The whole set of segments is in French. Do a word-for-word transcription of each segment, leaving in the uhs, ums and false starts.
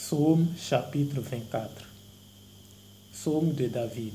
Psaume chapitre vingt-quatre. Psaume de David.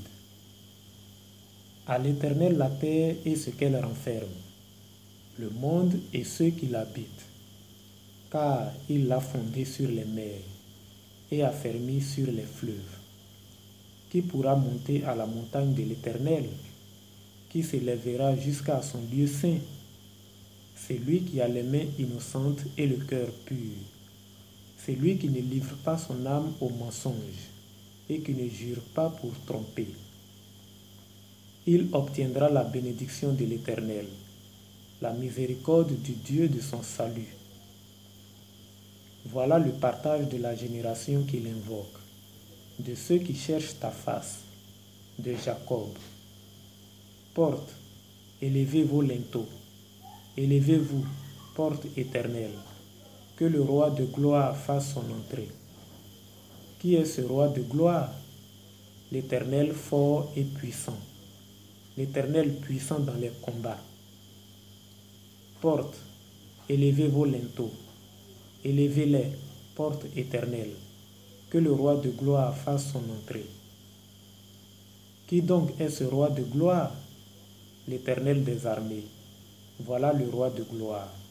À l'Éternel la terre et ce qu'elle renferme, le monde et ceux qui l'habitent, car il l'a fondé sur les mers et affermi sur les fleuves. Qui pourra monter à la montagne de l'Éternel? Qui s'élèvera jusqu'à son lieu saint? C'est lui qui a les mains innocentes et le cœur pur. C'est lui qui ne livre pas son âme au mensonge et qui ne jure pas pour tromper. Il obtiendra la bénédiction de l'Éternel, la miséricorde du Dieu de son salut. Voilà le partage de la génération qui l'invoque, de ceux qui cherchent ta face, de Jacob. Porte, élevez vos linteaux, élevez-vous, porte éternelle, que le roi de gloire fasse son entrée. Qui est ce roi de gloire? L'Éternel fort et puissant, l'Éternel puissant dans les combats. Porte, élevez vos linteaux, élevez-les, porte éternelle, que le roi de gloire fasse son entrée. Qui donc est ce roi de gloire? L'Éternel des armées. Voilà le roi de gloire.